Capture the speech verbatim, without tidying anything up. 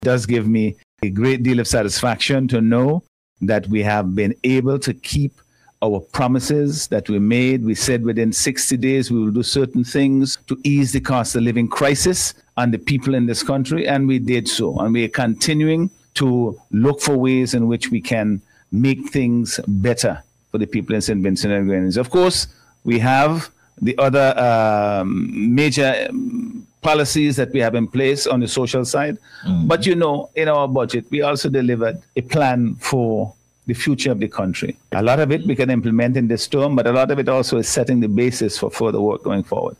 does give me a great deal of satisfaction to know that we have been able to keep our promises that we made. We said within sixty days we will do certain things to ease the cost of living crisis on the people in this country, and we did so. And we are continuing to look for ways in which we can make things better for the people in Saint Vincent and Grenadines. Of course, we have the other um, major policies that we have in place on the social side. Mm-hmm. But, you know, in our budget, we also delivered a plan for the future of the country. A lot of it we can implement in this term, but a lot of it also is setting the basis for further work going forward.